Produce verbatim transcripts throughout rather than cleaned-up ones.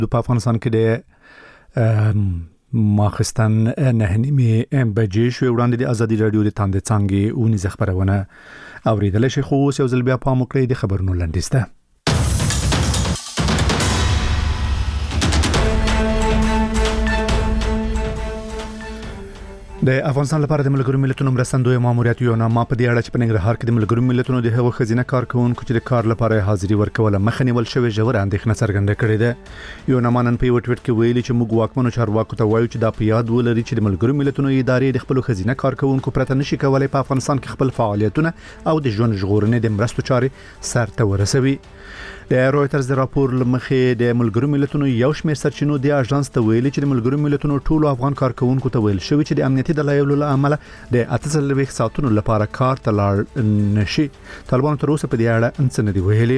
په افغانستان کې د ماخستن نه نیمه بجې شو وړاندې د ازادي رادیو د تاند څنګه اونې خبرونه اوریدل شي خو یو ځل بیا په مکړې د خبرونو لنډیسته. د افغانستان لپاره د ملګرو ملتونو مرستندوی ماموریت یو نامه په دې اړه چې په ننګرهار کې د ملګرو ملتونو د هغو خزینه کارکونکو چې د کار لپاره حاضری ورکوله مخنیول شوی ژور اندېښنه څرګنده کړې ده. یو نامه نن په یو ټویټ کې ویلي چې موږ واکمنو چارواکو ته وایو چې دا په یاد ولري چې د ملګرو ملتونو ادارې د خپل خزینه کارکونکو پرته نشي کولای په افغانستان کې خپل فعالیتونه او د ژوند ژغورنې د مرستو چارې سرته ورسوي. د رويټرز د راپور لمخې د ملګرو ملتونو یو شمېر سرچینو د اژانس ته ویلي چې د ملګرو ملتونو ټولو افغان کارکونکو ته ویل شوی چې د امنیتي دلایلو له امله د اته څلوېښت ساعتونو لپاره کار ته لاړ نشي. طالبانو تر اوسه په دې اړه څه نه دی ویلي.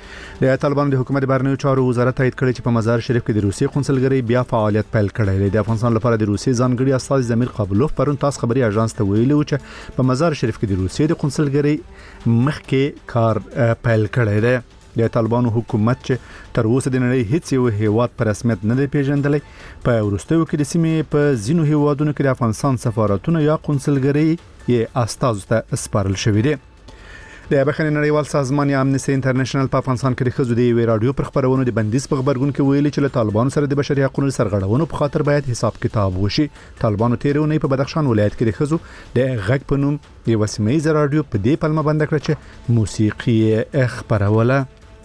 د طالبانو د حکومت بهرنیو چارو وزارت تایید کړی چې په مزار شریف کې د روسي قونسلګرۍ بیا فعالیت پیل کړی دی. د افغانستان لپاره د روسي ځانګړي استازي زمیر قابلوف پرون تاس خبري اژانس ته ویلي چې په مزار شریف کې د روسي د قونسلګرۍ مخکې کار پیل کړی دی. د طالبانو حکومت چې تر اوسه د نړۍ هیڅ یو هیواد په رسمیت نه دی پیژندلی په وروستیو کې د سیمې په ځینو هیوادونو کې د افغانستان سفارتونه یا قونسلګرۍ یې استازو ته سپارل شوی دی. د بخښنې نړیوال سازمان یا امنیستي انټرنیشنل په افغانستان کې د ښځو د یوې رادیو پر خبرونو د بندیز په خبرګون کې ویلي چې له طالبانو سره د بشري حقوقو سرغړونو په خاطر باید حساب کتاب وشي. طالبانو تیر اونۍ په بدخشان ولایت کې د ښځو د غږ په نوم یو سیمه رادیو په دې پلمه بند کړ چې موسیقي خبروله.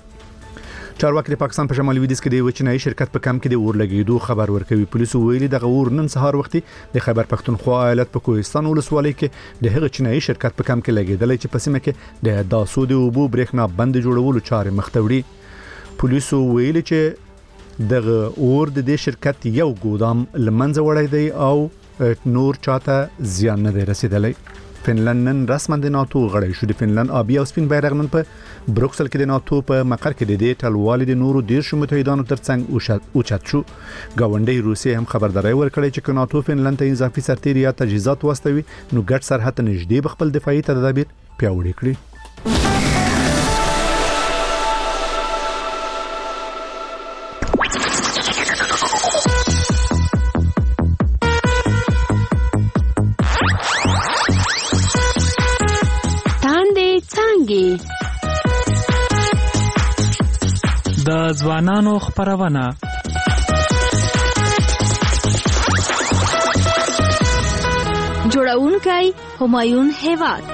چارواکي د پاکستان په شمالي لویدیځ کې د وچنایي شرکت په کم کې د اور لګیدو خبر ورکوي. پولیسو ویلي د اور نن سهار وختي د خیبر پختونخوا ایالت په کوهستان ولسوالۍ کې د هغه چنایي شرکت په کم کې لګیدل چې په سیمه کې د داسو د اوبو برېښنا بند جوړولو چارې مخ ته وړي. پولیسو ویلي چې دغه اور د دې شرکت یو ګودام لمنځه وړی دی او نور چاته زیان نه دی رسیدلی. فنلند نن رسما د ناتو غړی شو. د فنلند آبي او سپین بیرغ نن په بروکسل کې د ناتو په مقر کې د دې ټلوالې د نورو ډیر شمو متحدانو ترڅنګ اوچت شو. گاونډي روسیه هم خبرداري ورکړې چې ناتو فنلند ته اضافي سرتیري یا تجهیزات واستوي نو ګډ سرحد نږدې بخپل دفاعي تدابیر پیاوړي کړي. د ځوانانو خبرونه جوړونکی همایون هیواد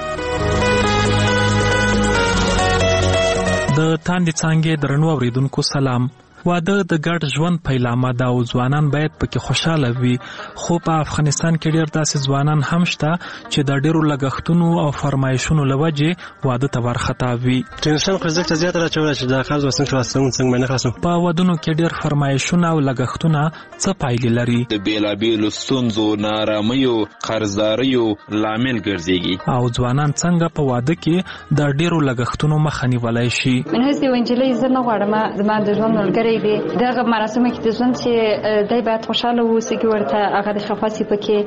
د تاندې څنګه درنو اوریدونکو سلام. واده د ګډ ژوند پیلامه ده او ځوانان باید پکې خوشاله وي، خو په افغانستان کې ډېر داسې ځوانان هم شته چې د ډېرو لګښتونو او فرمایشونو له وجې واده ته ورخطا وي. ټینشن خو زیاته زیاته راچوله چې دا قرض وسنګ خلاصون څنګه باندې خلاصون. په ودونو کې ډېر فرمایشونه او لګښتونه څه پایلې لري؟ د بیلابیلو ستونزو، نارامیو، قرضداریو لامل ګرځيږي. او ځوانان څنګه په واده کې د ډېرو لګښتونو مخه نیولای شي؟ من هستی وینجلې زه نه غواړم زما د ژوند ملګری دی دغه مراسم کې د ژوند چې دای باید خوشاله اوسي کې ورته هغه د خفاسي پکې.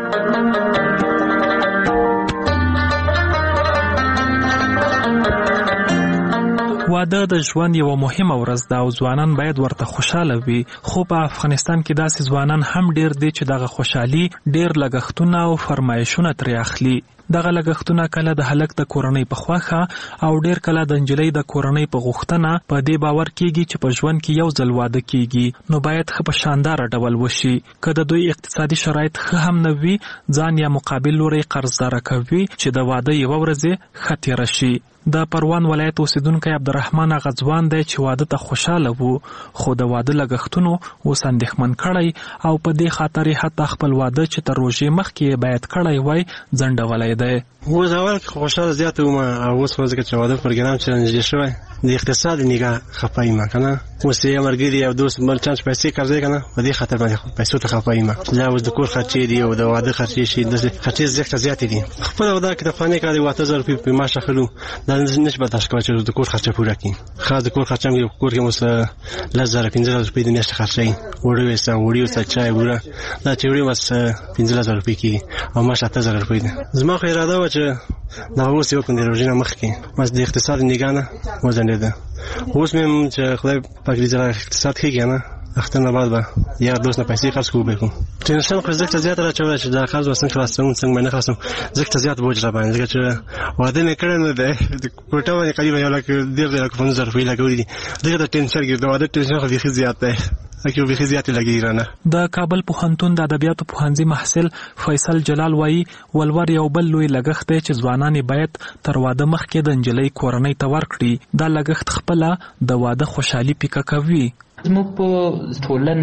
واده د ژوند یو مهمه ورځ ده او ځوانان باید ورته خوشاله وي، خو په افغانستان کې داسې ځوانان هم ډیر دي چې دغه خوشحالي ډیر لګښتونه او فرمایشونه ترې اخلي. دغه لګښتونه کله د هلک د کورنۍ په خوښه او ډیر کله د نجلۍ د کورنۍ په غوښتنه په دې باور کیږي چې په ژوند کې یو ځل واده کیږي نو باید ښه په شاندار ډول وشي. که د دوی اقتصادي شرایط ښه هم نه وي، ځان یا مقابل لوري قرضدار کوي چې د واده یو ورځ ښه تیر شي. د پروان ولایت اوسیدونکی عبدالرحمن غزوان دی چې واده ته خوشاله وو، خو د واده لګښتونو اوس اندېښمن کړی او په دې خاطر حتی خپل واده چې تر روژې مخکې باید کړی وای ځنډولی دی. اوس اول کې خوشاله زیات وم او اوس خو ځکه چې واده پروګرام چې نږدې شوی د اقتصاد نگاه خفای ما کنه اوس یې مرګري او دوست بل چانس پیسې قرضې کنه په دې خاطر باندې پیسې ته خفای ما دا اوس د کور خرچې دی او د واده خرچې شي د خرچې زیات زیات دي. خپل واده کې د فانې کار دی واته زر په ماشه خلو دا نش برداشت کوي چې د کور خرچه پوره کړي. خاص د کور خرچه موږ کور کې مس لزر پنځه زره روپۍ د میاشتې خرچې وړي وسه وړي وسه چای وړه دا چې وړي مس پنځه زره روپۍ کې او ماشه اته زره روپۍ ده. زما خو اراده و چې دا اوس یو کوم د روزنه مخ کې مس د اقتصاد نگاه نه وزن ده. اوس مې چې خدای پاک دې زړه اقتصاد کې کنه اختر نه بعد به یا دوست نه پیسې خرڅ کوو به کوم ټینشن خو ځکه زیات راچوي چې دا قرض وسنګ خلاصوم څنګه نه خلاصوم ځکه زیات بوج را باندې ځکه چې واده نه کړم نه ده کوټه باندې قریب یو لک ډیر ډیر کوم زر فیلا کوي دغه د ټینشن کې د واده ټینشن خو بيخي زیات ده اکه بيخي زیات لګي رانه. د کابل پوهنتون د ادبیاتو پوهنځي محصل فیصل جلال وایي ولور یو بل لوی لګښت دی چې ځوانان باید تر واده مخکې د نجلۍ کورنۍ ته ورکړي. دا لګښت خپله د واده خوشحالي پیکه کوي. زموږ په ټولنه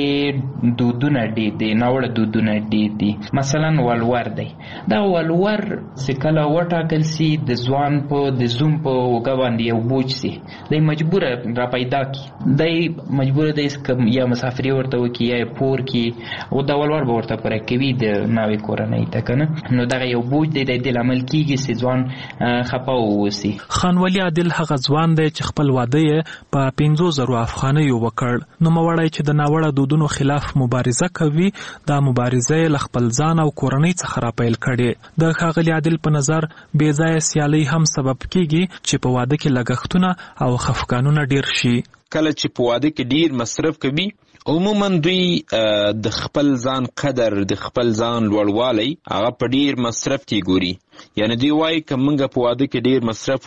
کې دودونه ډېر دي، ناوړه دودونه ډېر دي. مثلا ولور دی، دا ولور چې کله وټاکل سي د ځوان په د زوم په اوږه باندې یو بوج سي، دی مجبوره را پیدا کړي، دی مجبوره دی یا مسافري ورته وکړي یا یې پور کړي او دا ولور به ورته پوره کوي د ناوې کورنۍ ته که نه، نو دغه یو بوج دی د دې لامل کېږي چې ځوان خفه واوسي. خانولي عادل هغه ځوان دی چې خپل واده یې په پنځو زرو افغانیو وکړ. نو موړی چې د ناوړه دودونو خلاف مبارزه کوي، دا مبارزه یې له خپل ځان او کورنۍ څخه راپیل کړې. د ښاغلي عادل په نظر بې ځایه سیالۍ هم سبب کیږي چې په واده کې لګښتونه او خفګانونه ډیر شي. کله چې په واده کې ډیر مصرف کوي، عموما دوی د خپل ځان قدر، د خپل ځان لوړوالی هغه په ډیر مصرف کې ګوري. یعنی دوی وایي که موږ په واده کې ډیر مصرف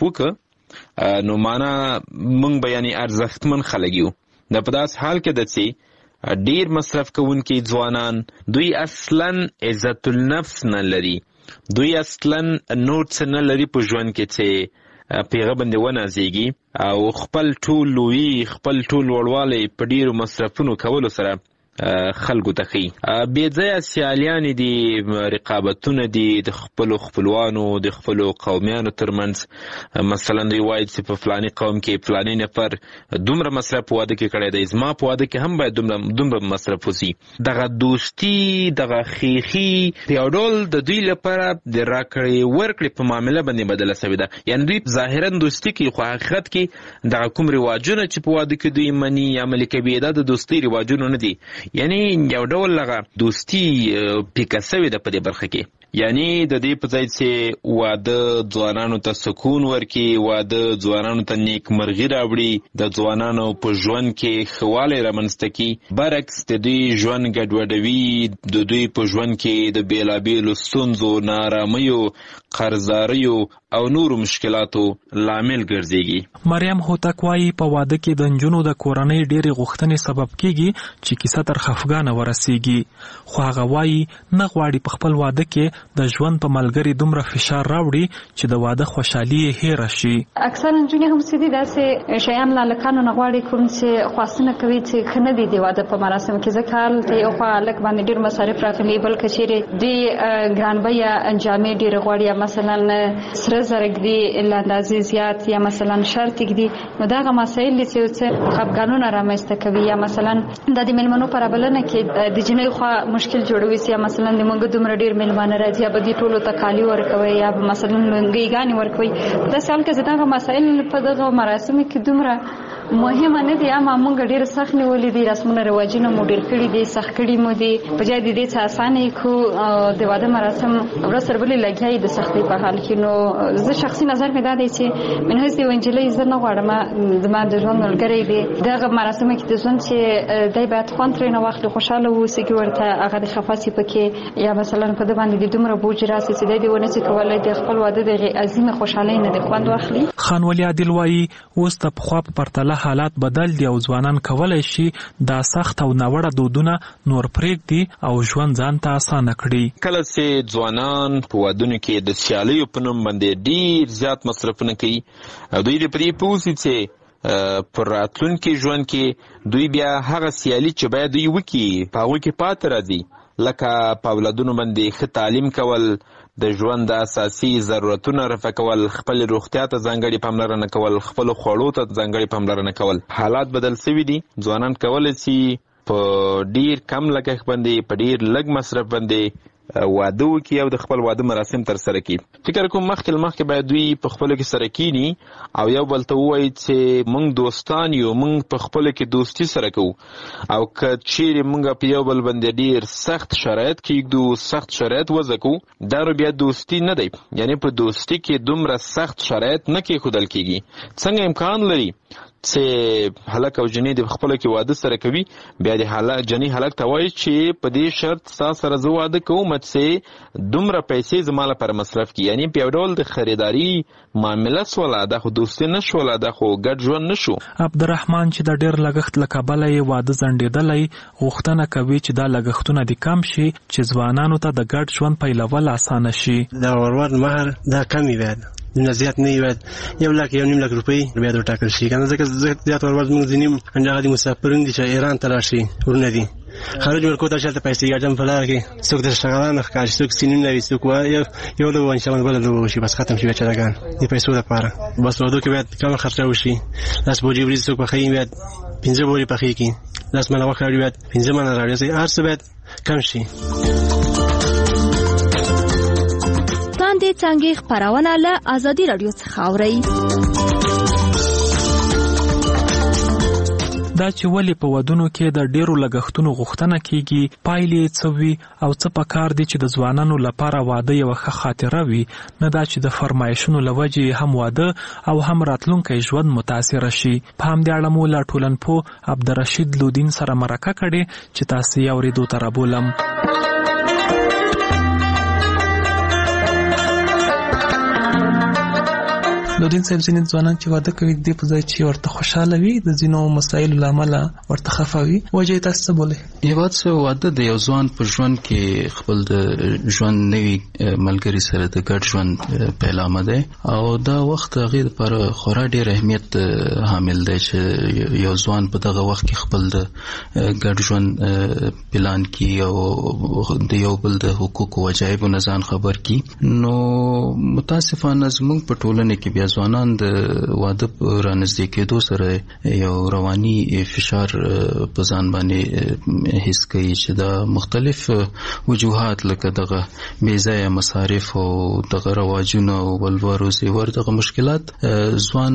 وکړو نو معنا موږ به یعنی ارزښتمن خلک یو. دا په داس حال کې ده چې ډیر مصرف کوونکي ځوانان دوی اصلا عزت النفس نه لري، دوی اصلا نور څه نه لري په ژوند کې چې پیغه باندې ونازېږي او خپل ټول لوی خپل ټول وړوالی په ډیرو مصرفونو کولو سره خلکو ته ښیي. بې ځایه سیالیانې دي، رقابتونه دي د خپلو خپلوانو د خپلو قومیانو ترمنځ. مثلا دوی وایي چې په فلاني قوم کې فلاني نفر دومره مصرف په واده کې کړی دی، زما په واده کې هم باید دومره دومره مصرف وسي. دغه دوستي، دغه خیخي په یو ډول د دوی لپاره د راکړې ورکړې په معامله باندې بدله سوې ده. یعنې دوی ظاهرا دوستي کوي خو حقیقت کې دغه کوم رواجونه چې په واده کې دوی مني یا عملي کوي دا د دوستۍ رواجونه نه دي. یعنی یو ډول لغه دوستی پیکه سوې ده په دې برخه کې. یعنی د دې په ځای چې واده ځوانانو ته سکون ورکړي، واده ځوانانو ته نیکمرغي راوړي، د ځوانانو په ژوند کې ښه والی رامنځته کړي، برعکس د دوی ژوند ګډوډوي، د دوی په ژوند کې د بېلابېلو ستونزو، ناارامیو، قرضداریو او نورو مشکلاتو لامل ګرځېږي. مریم هوتک وایي په واده کې د نجونو د کورنۍ ډېرې غوښتنې سبب کېږي چې کیسه تر خفګانه ورسېږي. خو هغه وایي نه غواړي په خپل واده کې د ژوند په ملګري دومره فشار راوړي چې د واده خوشحالي یې هېره شي. اکثر نجونې هم څه دي داسې شیان له هلکانو نه غواړي کوم چې خواستونه کوي چې ښه نه دي د واده په مراسمو کې، ځکه هلته یو خوا هلک باندې ډېر مصارف راغلي، بل که چیرې دوی ګرانبیه جامې ډېرې غواړي یا مثلا سره زر ږدي له اندازې زیات یا مثلا شرط ږدي، نو دغه مسایل دي چې څه خفګانونه رامنځته کوي. یا مثلا د دې مېلمنو په رابلنه کې د جنۍ خوا مشکل جوړوي چې یا مثلا د موږ دومره ډېر مېلمانه راځي یا به دې ټولو ته کالي ورکوي یا به مثلا لونګۍ ورکوي. داسې حال کې چې دغه مسایل په دغه مراسمو کې دومره مهمه نه دي، اما موږ ډېر سخت نیولي دي، رسمونه رواجونه مو ډېر کړي دي، سخت کړي مو دي، په ځای د دې څه اسانه یې کړو د واده مراسم ورځ تر بلې لګیا یې د سختۍ په حال کې. نو زه شخصي نظر مې دا دی چې من هسې یوه نجلۍ زه نه غواړم زما د ژوند ملګری دی دغه مراسمو کې د ژوند چې دی باید خوند ترېنه واخلي، خوشحاله واوسي، کې ورته هغه د خفه سي پکې یا مثلا په ده باندې د دومره بوج راسي چې دی دې ونه سي کولی د خپل واده د هغې عظیمې خوشحالۍ نه د خوند واخلي. خانولي عادل وایي اوس د پخوا په پرتله حالات بدل دي او ځوانان کولی شي دا سخت او ناوړه دودونه نور پرېږدي او ژوند ځان ته اسانه کړي. کله چې ځوانان په وادونو کې د سیالیو په نوم باندې ډېر زیات مصرفونه کوي او دوی دې په دې پوه سي چې پر راتلونکي ژوند کې دوی بیا هغه سیالي چې باید دوی وکړي په هغوی کې پاتې راځي، لکه په اولادونو باندې ښه تعلیم کول، د ژوند د اساسي ضرورتونه رفع کول، خپل روغتیا ته ځانګړې پاملرنه کول، خپلو خوړو ته ځانګړې پاملرنه کول. حالات بدل سوي دي، ځوانان کولی شي په ډیر کم لګښت باندې په ډیر لږ مصرف باندې واده وکړي او د خپل واده مراسم تر سره کړي. فکر کوم مخکې مخکې باید دوی په خپلو کې سره کینی او یو بل ته ووایي چې موږ دوستان یو، موږ په خپلو کې دوستي سره کوو، او که چیرې موږ په یو بل باندې ډیر سخت شرایط کېږدو، سخت شرایط وضع کوو، دا نو بیا دوستي نه دی. یعنی په دوستي کې دومره سخت شرایط نه کېښودل کېږي. څنګه امکان لري چې هلک او جنې د خپل کې واده سره کوي بیا د هلک جنې هلک ته وایي چې په دې شرط تاسو سره زه واده کوم چې دومره پیسې زما لپاره مصرف کړي، یعنی په یو ډول د خریداري معامله سوله، دا خو دوستي نه شوله، دا خو ګډ ژوند نه شو. عبدالرحمن چې د ډېر لګښت له کبله یې واده ځنډېدلی غوښتنه کوي چې دا لګښتونه دې کم شي چې ځوانانو ته د ګډ ژوند پیلول اسانه شي. دا ورور مهر دا کم وي، باید نه زیات نه وي، یو لک یو نیم لک روپۍ باید ورټاکل شي کنه، ځکه زیات ورور زموږ ځینې هغه د مسافرین دي چې ایران ته راشي ورونه دي خارج ملکو ته شلته پیسې ګټم په لار کې، څوک د شغالانو ښکاري، څوک سینیم نه وي، څوک یو لوبه انشاءالله بله لوبه وشي، بس ختم شي بیچارهګان د پیسو لپاره. بس واده کې باید کمه خرچه وشي، لاس بوجي وریځ څوک پخوي باید پنځه بورې پخې کړي، لاس منه غوښه راوړي باید پنځه منه راوړي، هر څه باید کم شي. لاندې څنګه خبرونه له ازادي رادیو څخه اورئ. دا چې ولې په ودونو کې د ډیرو لګښتونو غوښتنه کیږي، پایلې څه وي او څه پکار دي چې د ځوانانو لپاره واده یو ښه خاطره وي، نه دا چې د فرمایشونو لوجې هم واده او هم راتلونکی ژوند متاثر شي. په همدې اړه مو له ټولنپوه عبدالرشید لودین سره مرکه کړې چې تاسو یې اورېدو ته رابولم. لودین صاحب، ځینې ځوانان چې واده کوي د په ځای چې ورته خوشاله وي د ځینو مسایلو له امله ورته خفه وي، وجه تاسو څه بولئ؟ یوه څه واده د یو ځوان په ژوند کې خپل د ژوند نوي ملګري سره د ګډ ژوند پیلامه دی او دا وخت هغې دپاره خورا ډېر اهمیت حامل دی چې یو ځوان په دغه وخت کې خپل د ګډ ژوند پلان کړي او د یو بل د حقوقو وجایبو نه ځان خبر کړي. نو متاسفانه زموږ په ټولنه کې بیا ځوانان د واده رانږدې کېدو سره یو رواني فشار په ځان باندې حس کوي چې دا مختلف وجوهات لکه دغه بې ځایه مصارف او دغه رواجونه او ولور او زیور دغه مشکلات ځوان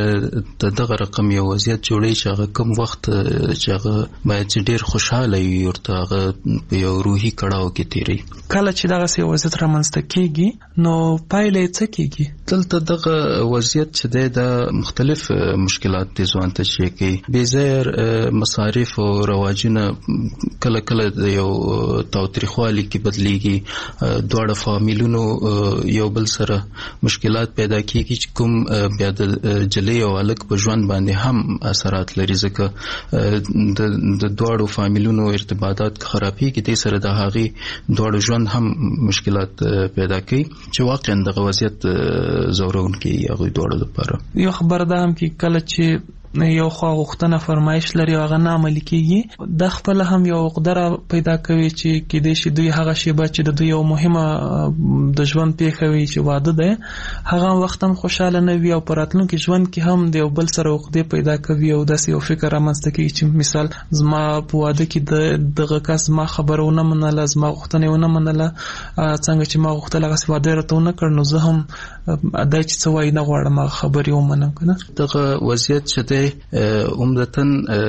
د دغه رقم یو وضعیت جوړوي چې هغه کوم وخت چې هغه باید چې ډېر خوشحاله وي ورته هغه په یو روحي کړاو کې تېروي. کله چې دغسې وضعیت رامنځته کېږي نو پایله یې څه کېږي؟ دلته دغه وضعیت چې دی دا مختلف مشکلات دي ځوان ته چې کوي. بې ځایه مصارف او رواجونه کله کله د یو تاوتریخوالي کې بدلیږي، دواړه فامیلونو یو بل سره مشکلات پیدا کېږي چې کوم بیا د جلۍ او هلک په ژوند باندې هم اثرات لري، ځکه د دواړو فامیلونو ارتباطات خرابېږي، دې سره د هغې دواړو ژوند هم مشکلات پیدا کوي چې واقعا دغه وضعیت زورونکی هغوی دواړو لپاره. یو خبره ده هم کې کله چې یو خوا غوښتنه فرمایش لري او هغه نه عملي کېږي، دا خپله هم یو عقده پیدا کوي چې کېدای شي دوی هغه شیبه چې د دوی یو مهمه د ژوند پیښه وي چې واده دی هغه وخت هم خوشحاله نه وي او په راتلونکي ژوند کې هم د یو بل سره عقدې پیدا کوي او داسې یو فکر رامنځته کېږي چې مثال زما په واده کې د دغه کس زما خبره ونه منله، زما غوښتنه یې ونه منله، څنګه چې ما غوښتل هغسې واده یې راته ونه کړ، نو زه هم دا چې څه وایي نه غواړم هغه خبرې ومنم که نه. دغه وضعیت چې دی عمدتاً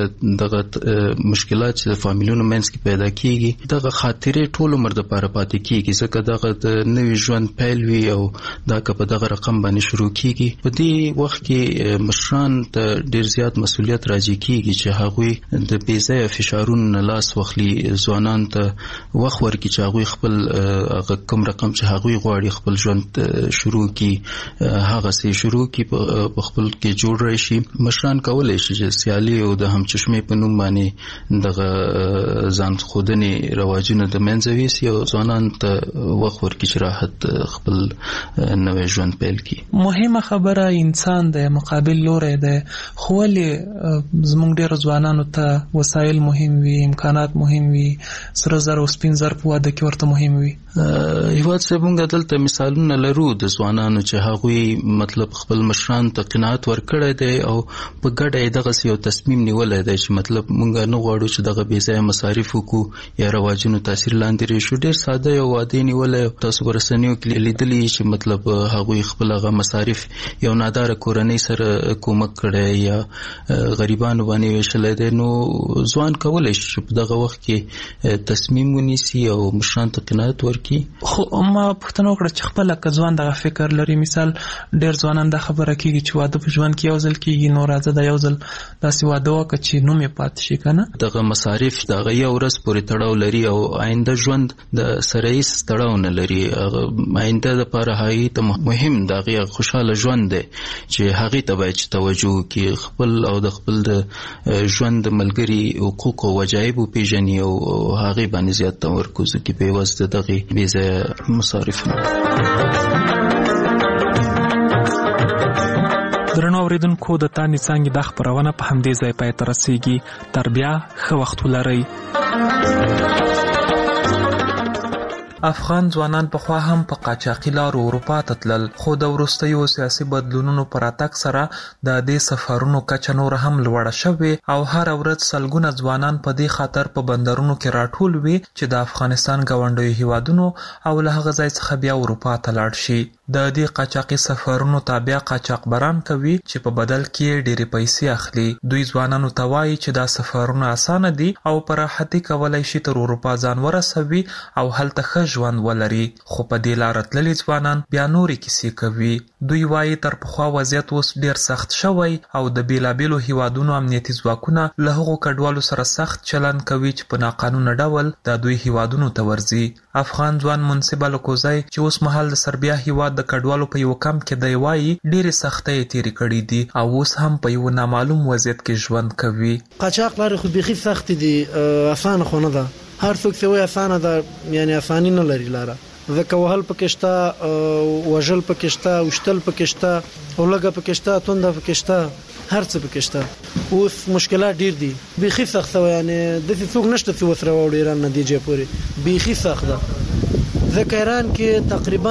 دغه مشکلات چې د فامیلونو منځ کې پیدا کېږي دغه خاطرې ټول عمر دپاره پاتې کېږي، ځکه دغه د نوي ژوند پیل وي او دا که په دغه رقم باندې شروع کېږي په دې وخت کې مشران ته ډېر زیات مسؤلیت راجع کېږي چې هغوی د بې ځایه فشارونو نه لاس واخلي، ځوانانو ته وخت ورکړي چې هغوی خپل هغه کوم رقم چې هغوی غواړي خپل ژوند شروع کړي هغسې شروع کړي په خپل کې جوړ راشي. مشران کولی شي چې سیالي او د همچشمې په نوم باندې دغه ځان ښودنې رواجونه د منځه ویسي او ځوانانو ته وخت ورکړي چې راحت خپل نوی ژوند پیل کړي. مهمه خبره انسان دی، مقابل لوری دی، خو ولې زموږ ډېرو ځوانانو ته وسایل مهم وي، امکانات مهم وي، سره زر او سپین زر په واده کې ورته مهم وي؟ هېواد صاحب موږ دلته مثالونه لرو د ځوانانو چې هغوی مطلب خپل مشرانو ته قناعت ورکړی دی او په ګډه یې دغسې یو تصمیم نیولی دی چې مطلب موږ نه غواړو چې دغه بې ځایه مصارف وکړو یا رواجونو تاثیر لاندې راشو. ډېر ساده یو واده یې نیولی، تاسو په رسنیو کې لیدلي چې مطلب هغوی خپل هغه مصارف یو ناداره کورنۍ سره کومک کړی یا غریبانو باندې ویشلی دی. نو ځوان کولی شي چې په دغه وخت کې تصمیم ونیسي او مشرانو ته قناعت ورکړي. خو ما پوښتنه وکړه چې خپله که ځوان دغه فکر لري، مثال ډېر ځوانان دا خبره کېږي چې واده په ژوند کې یو ځل کېږي، نو راځه دا یو ځل داسې واده وکړه چې نوم یې پاتې شي کنه. دغه مصارف دغه یو ورځ پورې تړاو لري او آینده ژوند د سره هیڅ تړاو نه لري. آینده لپاره هغې ته مهم د هغې خوشحاله ژوند دی چې هغې ته باید توجه وکړي، خپل او د خپل د ژوند د ملګري حقوق او وجایب وپېژني او هغې باندې زیات تمرکز وکړي په عوض د دغې بې ځایه مصارف. درنو اوریدونکو، د تانې څانګې دا خپرونه په همدې ځای پای ته رسیږي. تر بیا ښه وخت ولرئ. افغان ځوانان پخوا هم په قاچاقي لارو اروپا ته تلل، خو د وروستیو سیاسي بدلونونو په راتګ سره د دې سفرونو کچه نور هم لوړه شوې او هر ورځ سلګونه ځوانان په دې خاطر په بندرونو کې راټول وي چې د افغانستان ګاونډیو هیوادونو او له هغه ځای څخه بیا اروپا ته لاړ شي. د دې قاچاقي سفرونو تابع قاچاقبران کوي چې په بدل کې ډېرې پیسې اخلي. دوی ځوانانو ته وایي چې دا سفرونه اسانه دي او په راحتي کولی شي تر اروپا ځان ورسوي او هلته ښه ژوند ولري. خو په دې لاره تللي ځوانان بیا نورې کیسې کوي. دوی وایي تر پخوا وضعیت اوس ډېر سخت شوی او د بېلابېلو هیوادونو امنیتي ځواکونه له هغو کډوالو سره سخت چلند کوي چې په ناقانونه ډول د دوی هیوادونو ته ورځي. افغان ځوان منصب الکوزی چې اوس مهال د سربیا هیواد د کډوالو په یو کمپ کې دی وایي ډېرې سختۍ یې تېرې کړي دي او اوس هم په یو نامعلوم وضعیت کې ژوند کوي. قاچاق لارې خو بیخي سختې دي، اسانه خو نه ده. هر څوک چې وایي اسانه ده، یعنی اساني نه لري لاره. ځکه وهل پکې شته، وژل پکې شته، وشتل پکې شته، اولګه پکې شته، تونده پکې شته، هر څه پکې شته. اوس مشکلات ډیر دي، بیخي سخت شوی. یعنی داسې څوک نشته چې وسره وړي ایران نه دی جې پورې، بیخي سخت ده. ځکه ایران کې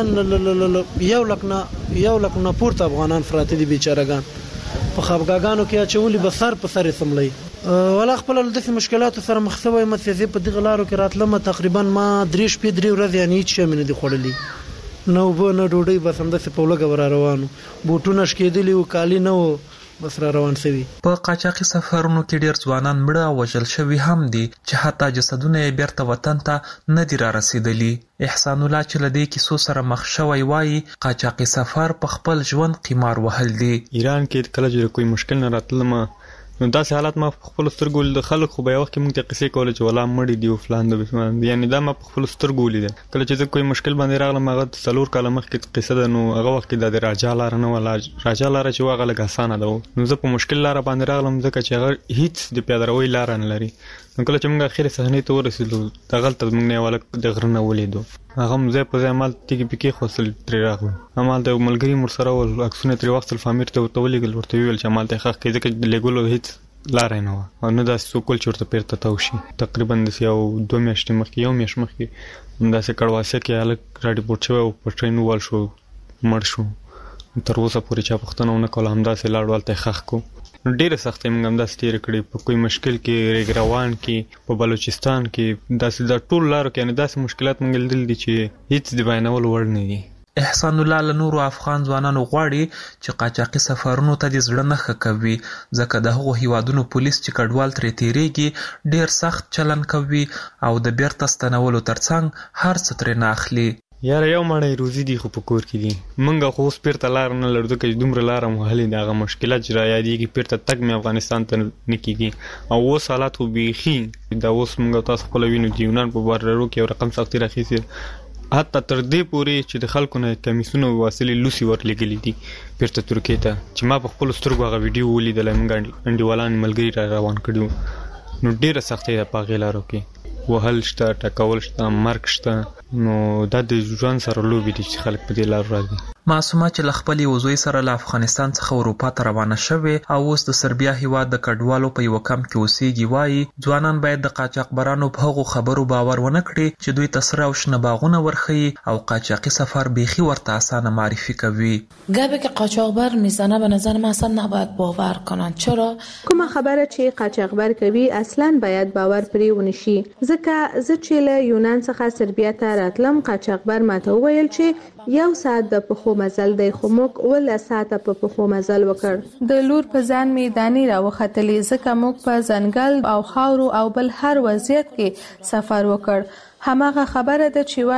تقریبا یو لک نه یو لک نه پورته افغانان پراته دي بیچارهګان. په خفګاګانو کې اچولي به سر په سر یې سملی. ولا خپل داسې مشکلاتو سره مخ شوی یم چې زه په دغه لارو کې راتلم. تقریبا ما درې شپې درې ورځې یعنې هېڅ شی مې نه دي خوړلي، نه اوبه نه ډوډۍ، بس همداسې په لږه به را روان وو. بوټونه شکېدلي وو، کالي نه وو، بس را روان شوي. په قاچاقي سفرونو کې ډېر ځوانان مړه او وژل شوي هم دي چې حتی جسدونه یې بیرته وطن ته نه دي را رسېدلي. احسان الله چې له دې کیسو سره مخ شوی وایي قاچاقي سفر په خپل ژوند قمار وهل دي. ایران کې کله چې کوئی مشکل نه راتلم نو داسې حالات ما په خپلو سترګو د خلک خو به یو وخت کې موږ ته قصې کولې چې ولا مړي دي او فلان د بسمان، یعنې دا ما په خپلو سترګو ولیده. کله چې زه کوئی مشکل باندې راغلم، هغه څلور کاله مخکې قصه ده، نو هغه وخت کې د راجا لاره نه وه. راجا لاره چې وه هغه لږ اسانه ده، نو زه په مشکل لاره باندې راغلم ځکه چې هغه هیڅ د پیاده روۍ لاره نه لري. نو کله چې موږ اخرې صحنې ته ورسېدو، دغلته موږ نه یو هلک د غره نه ولیدو، هغه هم ځای په ځای همالته تیږې پیکې خوستل ترې راغلو. همالته یو ملګري مور سره ول، عکسونه ترې واخیستل، فامیر ته ورته ولېږل، ورته ویې ویل چې همالته یې ښخ کړئ ځکه د لېږلو هېڅ لاره نه وه او نه داسې څوک ول چې ورته بیرته تاو شي. تقریبا داسې یو دوه میاشتې مخکې یو میاشت مخکې همداسې کړواسه کې هلک راډیپورټ شوی او په ټرین ووال شو، مړ شو. تر اوسه پورې چا پوښتنه ونه کوله، همداسې لاړو هلته یې ښخ کړو. نو ډېرې سختۍ موږ همداسې تېرې کړې، په کوم مشکل کې، ریګ روان کې، په بلوچستان کې، داسې دا ټول لارو کې یعنې داسې مشکلات موږ لیدلي دي چې هېڅ د بیانولو وړ نه دي. احسان الله له نورو افغان ځوانانو غواړي چې قاچاقي سفرونو ته دې زړه نه ښه کوي، ځکه د هغو هیوادونو پولیس چې کډوال ترې تېرېږي ډېر سخت چلند کوي او د بیرته ستنولو ترڅنګ هر څه ترې نه اخلي. یاره یو مړی روزي دي خو په کور کې دي. موږ خو اوس بیرته لاره نه لرو ځکه چې دومره لاره مو وهلې دي. هغه مشکلات چې را یادېږي بیرته تګ مې افغانستان ته نه کېږي او اوس حالات خو بیخي دا اوس موږ تاسو خپله وینو د یونان په بارډرو کې یو رقم سختي راخیستې، حتی تر دې پورې چې د خلکو نه کمیسونه واصلې لوسي ورلېږلي دي بیرته ترکیې ته، چې ما په خپلو سترګو هغه ویډیو ولیدلی، موږ انډیوالان ملګري را روان کړي وو. نو ډېره سختۍ ده په هغې لارو کې، وهل شته، ټکول شته، مرګ شته. نو دا د ژوند سره لوبې دي چې خلک په دې لارو راځي. معصومه چې له خپلې وزوی سره له افغانستان څخه اروپا ته روانه شوې او اوس د سربیا هیواد د کډوالو په یوه کمپ کې اوسېږي وایي ځوانان باید د قاچاقبرانو په هغو خبرو باور ونه کړي چې دوی ته سره او شنه باغونه ورښیي او قاچاقي سفر بیخي ورته اسانه معرفی کوي. گپی که قاچاقبر میزنه به نظر من اصلا نباید باور کنن. چرا؟ کومه خبره چې قاچاقبر کوي اصلا باید باور پرې ونشي، ځکه زه چې له یونان څخه سربیا ته راتلم قاچاقبر ماته وویل چې یو ساعت د پخو مزل دی، خو موږ اوله ساعته په پخو مزل وکړ. د لور په ځان مې دانې راوختلې ځکه موږ په ځنګل او خاورو او بل هر وضعیت کې سفر وکړ. هماغه خبره ده چې وایي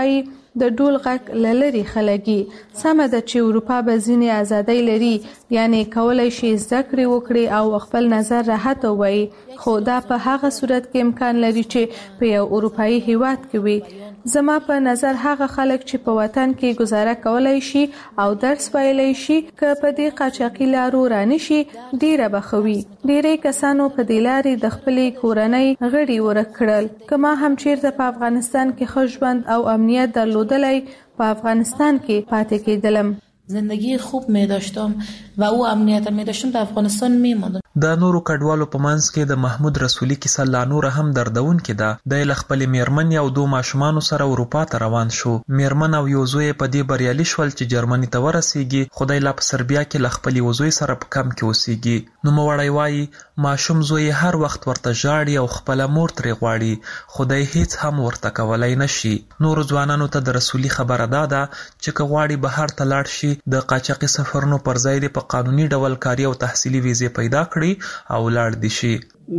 د ډول غږ لری خلګي سم د چې اروپا به ځینې ازادۍ لري یعنی کولای شي زده کړې وکړي او خپل نظر راحت وایي خو دا په هغه صورت کې امکان لري چې په یو اروپאי هیواد کې وي زما په نظر هغه خلک چې په وطن کې گزاره کولای شي او درس ویلای شي که په دې قاچاقي لارو رانه شي ډیره بخوي ډیره کسانو په دې لارې د خپلې کورنۍ غړي ورکړل کما هم چیرته په افغانستان کې خوشبند او امنیت درلودلای په افغانستان کې پاتې کېدلم زندگی خوب می داشتم و او امنیت می داشتم در افغانستان می ماندم د نورو کډوالو په منځ کې د محمود رسولي کیسه لا نور هم دردون کې ده د خپل میرمن او دوه ماشومان سره اروپا ته روان شو میرمن او یو زوی په دې بریالي شول چې جرمني ته ورسیږي خدای لا په سربیا کې خپل یو زوی سره په کم کې اوسېږي نو موړی وایي ماشوم زوی هر وخت ورته ژاړي او خپل مور ترې غواړي خدای هیڅ هم ورته کولای نشي نور ځوانانو ته د رسولي خبره ده چې کغواړي بهر ته لاړ شي د قاچاقي سفرونو پر ځای د په قانوني ډول کاري او تحصیلي ویزه پیدا کړي او لاړ دي شي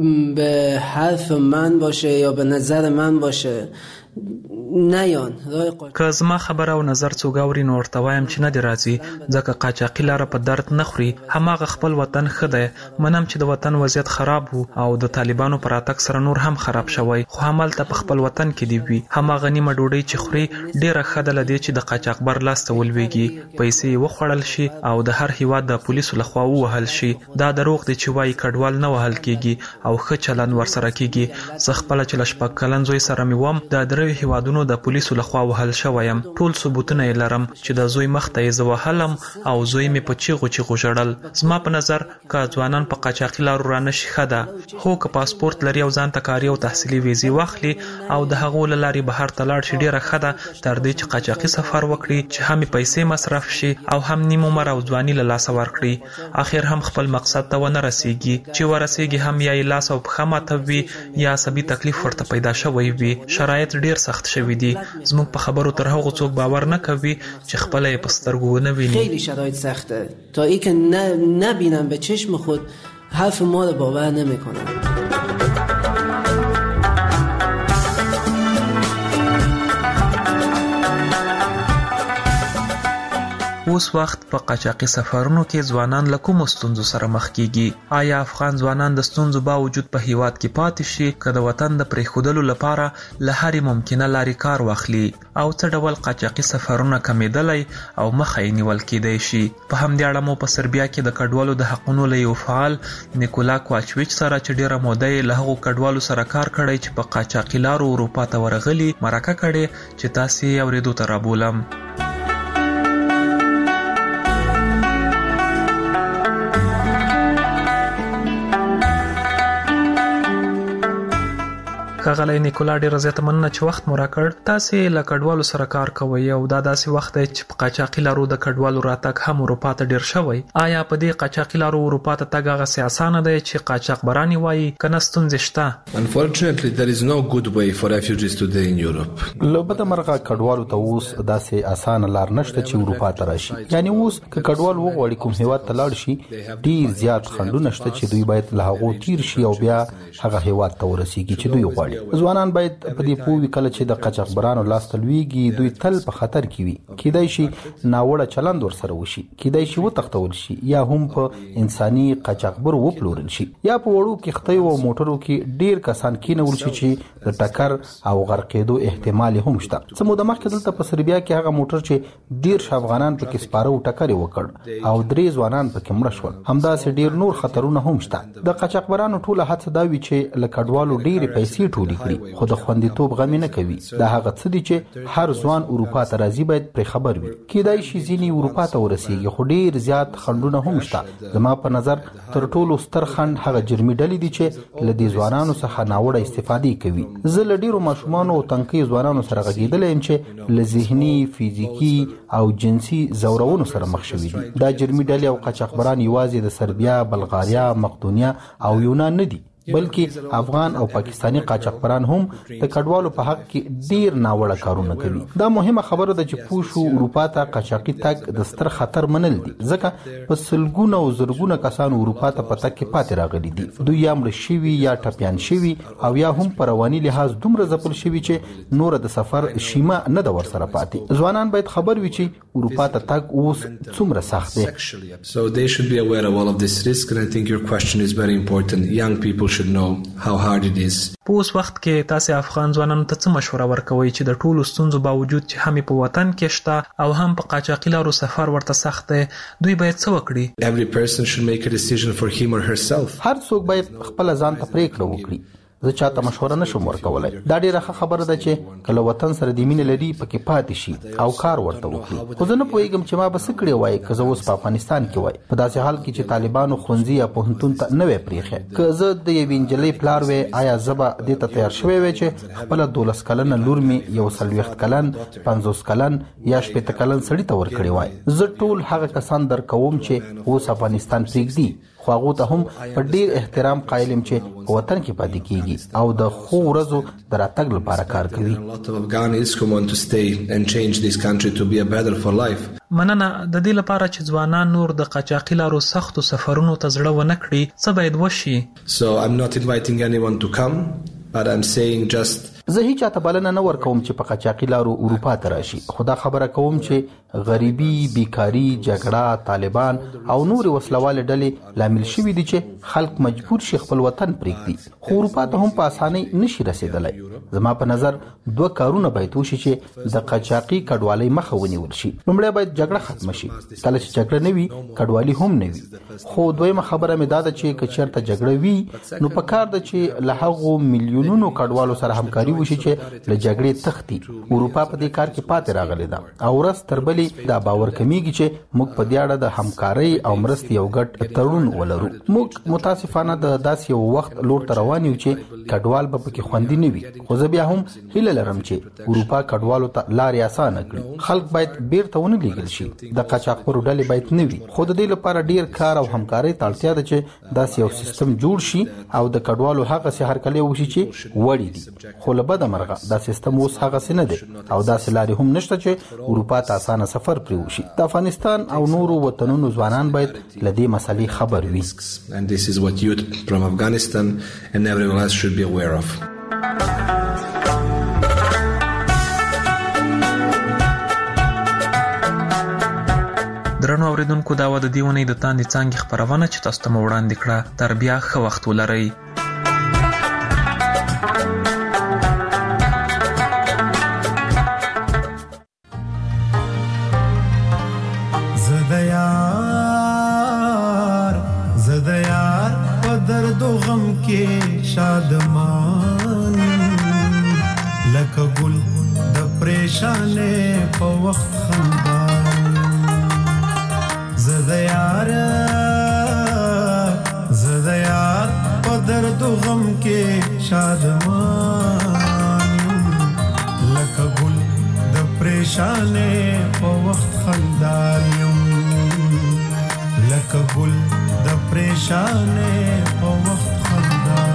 به حرف من باشه یا به نظر من باشه نیان که زما خبره او نظر څوک اوري نو ورته وایم چې نه دی راځي ځکه قاچاقي لاره په درد نه خوري هماغه خپل وطن ښه دی منم چې د وطن وضعیت خراب وو او د طالبانو پر راتګ سره نور هم خراب شوی خو همالته په خپل وطن کې دی وي هماغه نیمه ډوډۍ چې خوري ډیره ښه ده لدې چې د قاچاقبر لاس ته ولويږي پیسې وخوړل شي او د هر هیواد د پولیسو لخوا ووهل شي دا دروغ دی چې وایي کډوال نه وهل کیږي او ښه چلند ورسره کیږي زه خپل چې لشپک کلن زوی سره مې وم د درې هیوادونو د پولیسو لخوا وهل شویم ټول ثبوتونه یې لرم چې د زوی مخ ته یې زه وهلم او زوی مې په چیغو چیغو ژړل زما په نظر که ځوانان په قاچاقي لارو رانه شي ښه ده خو که پاسپورت لري او ځان ته کاري او تحصیلي ویزې واخلي او د هغو له لارې بهر ته لاړ شي ډیره ښه ده تر دې چې قاچاقي سفر وکړي چې هم پیسې مصرف شي او هم نیم عمر او ځواني له لاسه ورکړي اخر هم خپل مقصد ته ونه رسیږي چې ورسیږي هم یا یې لاس او پښه ماته وي یا عصبي تکلیف ورته پیدا شوی وي شرایط ډیر سخت شوی دي زموږ په خبرو تر هغه څوک باور نه کوي چې خپل یې په سترګو ونه ویني خیلی شرایط سخته تا ای که نبینم به چشم خود حرف ما رو باور نمیکنم اوس وخت په قاچاقي سفرونو کې ځوانان له کومو ستونزو سره مخ کیږي آیا افغان ځوانان د ستونزو باوجود په هیواد کې پاتې شي که د وطن د پرېښودلو لپاره له هرې ممکنه لارې کار واخلي او څه ډول قاچاقي سفرونه کمیدلی او مخه یې نیول کیدی شي په همدې اړه مو په سربیا کې د کډوالو د حقونو له یو فعال نیکولا کوواچویچ سره چې ډیره موده یې له هغو کډوالو سره کار کړی چې په قاچاقي لارو اروپا ته ورغلي مرکه کړې چې تاسې یې اورېدو ته رابولم ښاغلی نیکولا ډېره زیاته مننه چې وخت مو راکړ تاسې له کډوالو سره کار کوئ او دا داسې وخت دی چې په قاچاقي لارو د کډوالو راتګ هم اروپا ته ډېر شوی آیا په دې قاچاقي لارو اروپا ته تګ هغسې اسانه دی چې قاچاقبران یې وایي که نه ستونزې شته Unfortunately, there is no good way for refugees today in Europe. له بده مرغه کډوالو ته اوس داسې اسانه لار نشته چې اروپا ته راشي یعنی اوس که کډوال وغواړي کوم هیواد ته لاړ شي ډېر زیات خنډونه شته چې دوی باید له هغو تیر شي او بیا هغه هیواد ته ورسیږي چې دوی غواړي ځوانان باید په دې پوه وي کله چې د قاچاقبرانو لاس ته لویږي دوی تل په خطر کې وي کیدای شي ناوړه چلند ورسره وشي کیدای شي وتښتول شي یا هم په انساني قاچاقبر وپلورل شي یا په وړو کښتیو او موټرو کې ډیر کسان کینول شي چې د ټکر او غرقېدو احتمال هم شته څه موده مخکې دلته په سربیا کې هغه موټر چې ډیر افغانان پکې سپاره او ټکر وکړ او درې ځوانان پکې مړه شول همداسې ډیر نور خطرونه هم شته د قاچاقبرانو ټوله هڅه دا وي چې له کډوالو ډیرې پیسې ټولې کړي خو د خوندیتوب غم نه کوي دا هغه څه دي چې هر ځوان اروپا ته راځي باید پرې خبر وي کیدای شي ځینې اروپا ته ورسیږي خو ډیر زیات خنډونه هم شته زما په نظر تر ټولو ستر خنډ هغه جرمي ډلې دي چې له دې ځوانانو څخه ناوړه استفادې کوي زه له ډیرو ماشومانو او تنکي ځوانانو سره غږېدلی یم چې له ذهني فزیکي او جنسي ځورونو سره مخ شوي دي دا جرمي ډلې او قاچاقبران یوازې د سربیا بلغاریا مقدونیا او یونان نه دي بلکې افغان او پاکستانی قاچاقبران هم د کډوالو په حق کې ډیر ناوړه کارونه کوي. دا مهمه خبره ده چې پوښو اروپا ته قاچاقي تګ د ستر خطر منل دي، ځکه په سلګونه او زرګونه کسان اروپا ته په تګ کې پاتې راغلي دي. دوی یا مړ شوي یا ټپيان شوي او یا هم په رواني لحاظ دومره ځپل شوي چې نور د سفر شیمه نه د ورسره پاتې. ځوانان باید خبر وي چې اروپا ته تګ اوس څومره سخت دی. So they should be aware of all of this risk, and I think your question is very important. Young people should know how hard it is. په اوس وخت کې تاسو افغان ځوانانو ته څه مشوره ورکوي چې د ټولو ستونزو باوجود چې هم په وطن کې شته او هم په قاچاقي لارو سفر ورته سخت دی، دوی باید څه وکړي؟ Every person should make a decision for him or herself. هر څوک باید خپل ځان ته پریکړه وکړي. زه چاته مشوره نشم ورکولای. دا ډیره ښه خبره ده چې کله وطن سره د مینې لري پکې پاتې شي او کار ورته وکړي. خو زه نه پوهیږم چې ما به څه کړی وای که زه اوس په افغانستان کې وای، په داسې حال کې چې طالبانو ښوونځي یا پوهنتون ته نه وای پریښی. که زه د یوې نجلۍ پلار وای، آیا زه به دې ته تیار شوی وای چې خپله دولس کلنه لور مې یو څلوېښت کلن پنځوس کلن یا شپېته کلن سړي ته ورکړی وای؟ زه ټول هغه کسان درکوم چې اوس افغانستان پرېږدي، خو هغو ته هم په ډیر احترام قایل یم چې په وطن کې پاتې کیږي او د ښو ورځو د راتګ لپاره کار کوي. مننه. د دې لپاره چې ځوانان نور د قاچاقي لارو سختو سفرونو ته زړه ونه کړي، څه باید وشي؟ So I'm not inviting anyone to come, but I'm saying just زه هیڅ چاته بلنه نه ورکوم چې په قاچاقي لارو اروپا ته راشي، خو دا خبره کوم چې غریبي، بیکاری، جګړه، طالبان او نور وسلواله ډلې لامل شوي دي چې خلک مجبور شي خپل وطن پرېږدي. خو اروپا ته هم په اسانۍ نشي رسیدلی. زما په نظر دوه کارونه باید وشي چې د قاچاقي کډوالۍ مخه ونیول شي. لومړی باید جګړه ختمه شي. کله چې جګړه نه وي کډوالي هم نه وي. خو دویمه خبره مې دا ده چې که چېرته جګړه وي نو پکار ده چې له هغو میلیونونو کډوالو سره همکاري وشي چې له جګړې تښتي. اروپا په دې کار کې پاتې راغلی ده او ورځ تر بلې دا باور کمیږي چې موږ په دې اړه د همکارۍ او مرستې یو ګډ تړون ولرو. موږ متاسفانه د داسې یو وخت لور ته روان یو چې کډوال به پکې خوندي نه وي. خو زه بیا هم هیله لرم چې اروپا کډوالو ته لارې اسانه کړي. خلک باید بیرته ونه لیږل شي. د قاچاقبرو ډلې باید نه وي. خو د دې لپاره ډیر کار او همکارۍ ته اړتیا ده چې داسې یو سیستم جوړ شي او د کډوالو هغسې هرکلی وشي چې وړي دي. خو له بده مرغه دا سیستم اوس هغسې نه دی او داسې لارې هم نشته چې اروپا ته اسانه سفر پرې وشي. د افغانستان او نورو وطنونو ځوانان باید له دې مسلې خبر وي. And this is what youth from Afghanistan and everyone else should be aware of. درنو اوریدونکو، دا و د دې اونۍ د تاندې څانګې خپرونه چې تاسو ته مو وړاندې کړه. تر بیا ښه وخت ولرئ. شادمان لکه ګل د پریشانې په وخت خندان، زه د یار زه د یار په درد و غم کې شادمان لکه ګل د پریشانې په وخت خندان یم، لکه ګل د پریشانې په وخت خندان.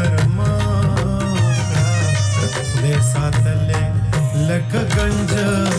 لکه گنج